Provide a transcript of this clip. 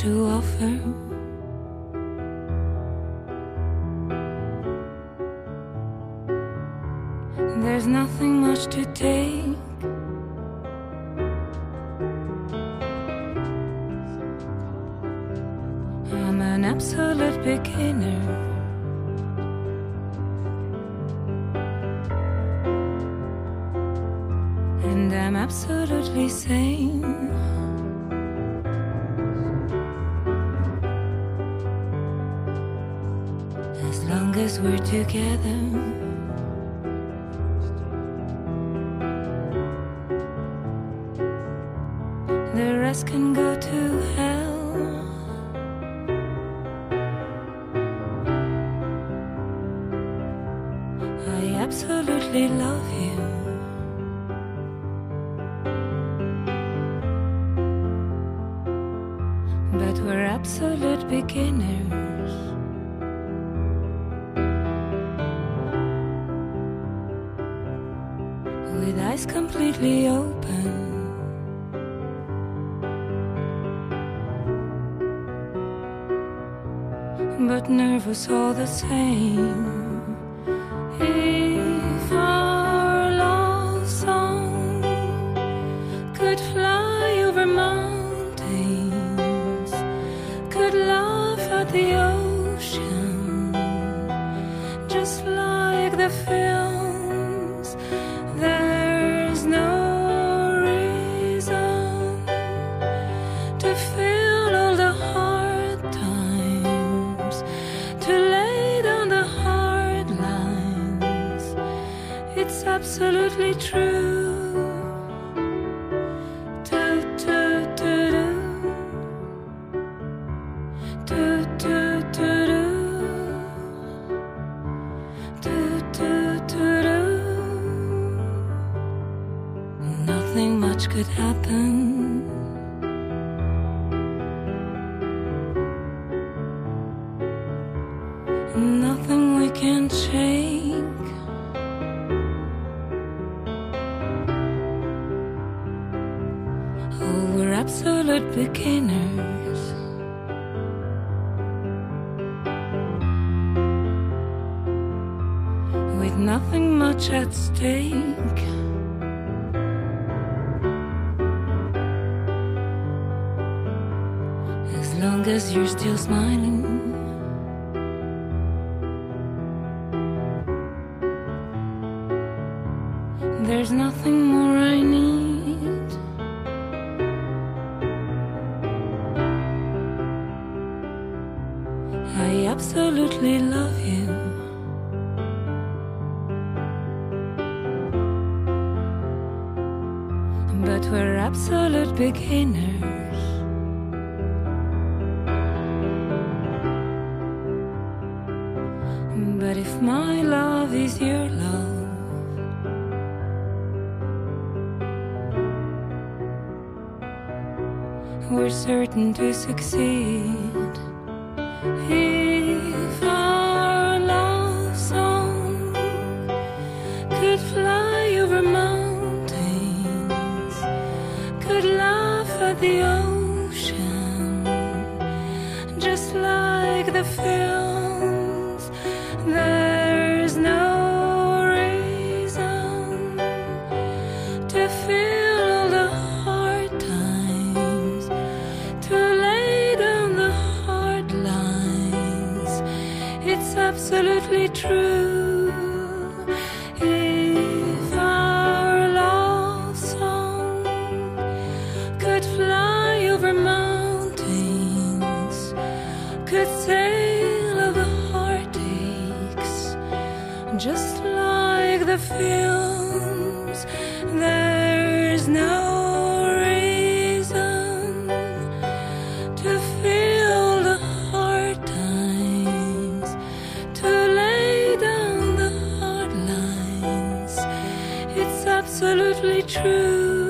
to offer. There's nothing much to take. I'm an absolute beginner. And I'm absolutely sane. As long as we're together. The rest can go to hell. I absolutely love you. But we're absolute beginners. With eyes completely open. But nervous all the same. If our love song could fly over mountains, could laugh at the ocean, just like the films, there's no reason to feel all the hard times, to lay down the hard lines. It's absolutely true. Nothing much could happen. Nothing we can shake. Oh, we're absolute beginners. With nothing much at stake. As long as you're still smiling. There's nothing more I need. I absolutely love you. But we're absolute beginners. But if my love is your love, we're certain to succeed. If our love song could fly over mountains, could laugh at the ocean, just like the films, there's no reason to feel all the hard times, to lay down the hard lines. It's absolutely true. If our love song could fly over mountains, could sail over heartaches, just like the films, there's no reason to feel the hard times, to lay down the hard lines. It's absolutely true.